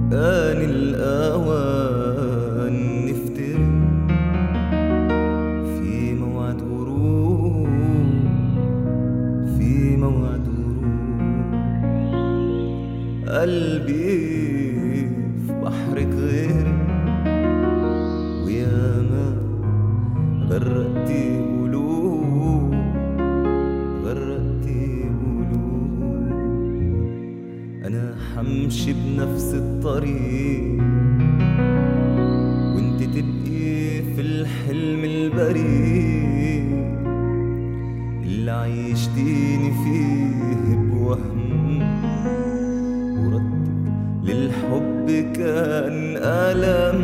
آن الآوان نفترق في موعد غروب، في موعد غروب. قلبي في بحرك غيرك، وياما غرقتي قلوب، غرقتي قلوب. أنا حمشي بنفس الطريق، وانت تبقي في الحلم البريء اللي عيشتيني فيه بوهم. وردك للحب كان ألم،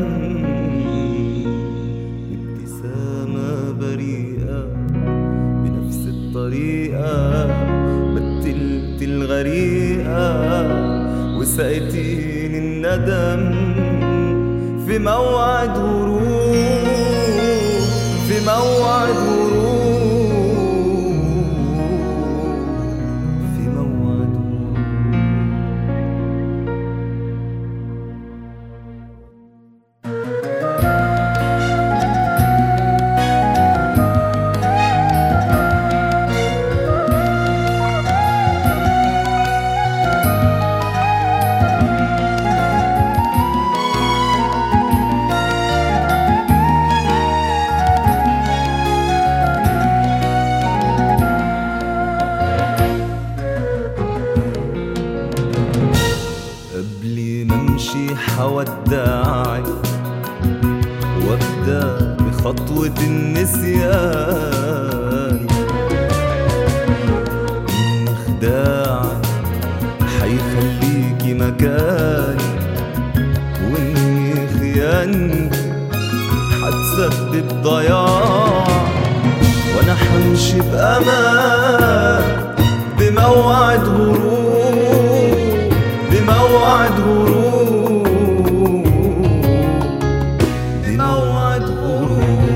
ابتسامة بريئة بنفس الطريقة. بدلت الغريقة وسقيتيني الندم في موعد غروب، في موعد غروب، في موعد غروب. قبل ما امشي حودعك وابدا بخطوة النسيان. إن خداعك حيخليكي مكاني، وإني خيانتي حتسبب ضياع. وأنا حمشي بأمان بموعد غروب، بموعد غروب، بموعد غروب.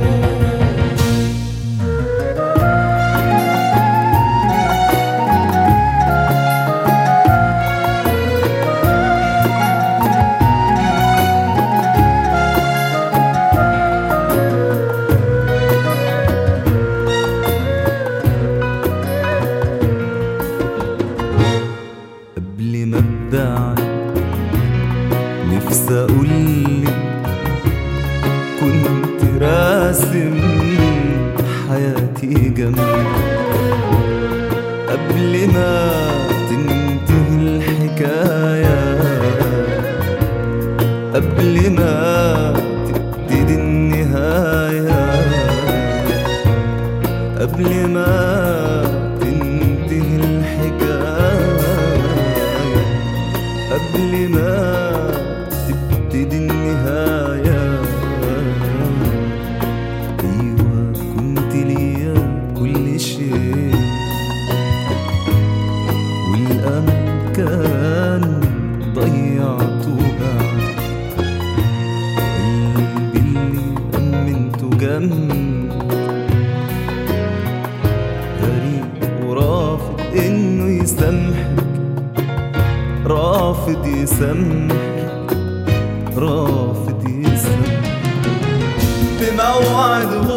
قبل ما ابدعك نفسي اقولك كنت راسم حياتي جنبك. قبل ما تنتهي الحكاية، قبل ما تبتدي النهاية، قبل ما تنتهي الحكاية، قبل ما تبتدي النهاية. أيوة كنت ليا كل شيء، والأمل كان ضيعته بعد. قلبي اللي أمنته جنبك غريب ورافض إنه يسامحك، رافض يسامحك، رافض يسامحك. بموعد